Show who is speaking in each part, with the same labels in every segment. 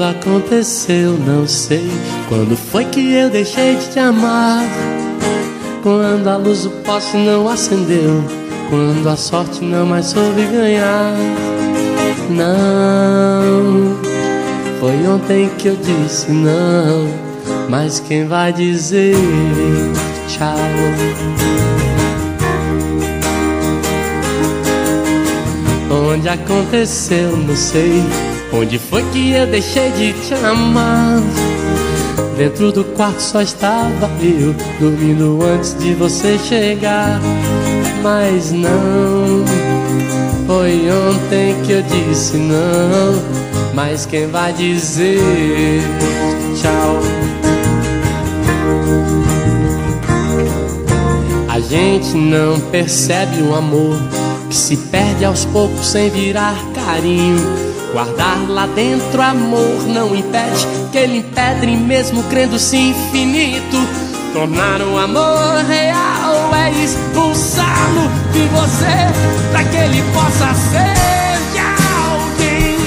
Speaker 1: aconteceu, não sei. Quando foi que eu deixei de te amar? Quando a luz do poste não acendeu, quando a sorte não mais soube ganhar. Não, foi ontem que eu disse não, mas quem vai dizer tchau? Onde aconteceu, não sei. Onde foi que eu deixei de te amar? Dentro do quarto só estava eu, dormindo antes de você chegar. Mas não, foi ontem que eu disse não, mas quem vai dizer tchau? A gente não percebe o amor que se perde aos poucos sem virar carinho. Guardar lá dentro amor não impede que ele empedre, mesmo crendo-se infinito. Tornar o amor real é expulsá-lo de você, pra que ele possa ser de alguém.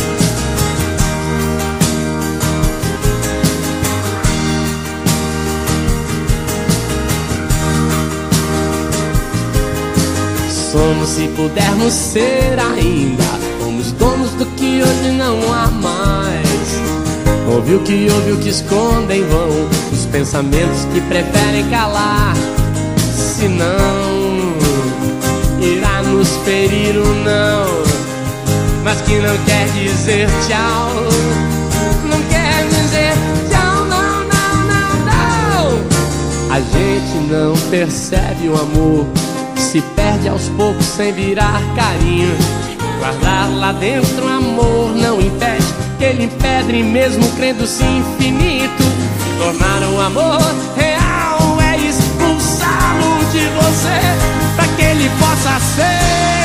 Speaker 1: Somos, se pudermos ser ainda, fomos donos do que hoje não há mais. Ouve o que ouve, o que esconde em vão, os pensamentos que preferem calar. Se não, irá nos ferir o não, mas que não quer dizer tchau. Não quer dizer tchau, não, não, não, não. A gente não percebe o amor que se perde aos poucos sem virar carinho. Guardar lá dentro amor não impede que ele empedre, mesmo crendo-se infinito. Tornar o amor real é expulsá-lo de você, pra que ele possa ser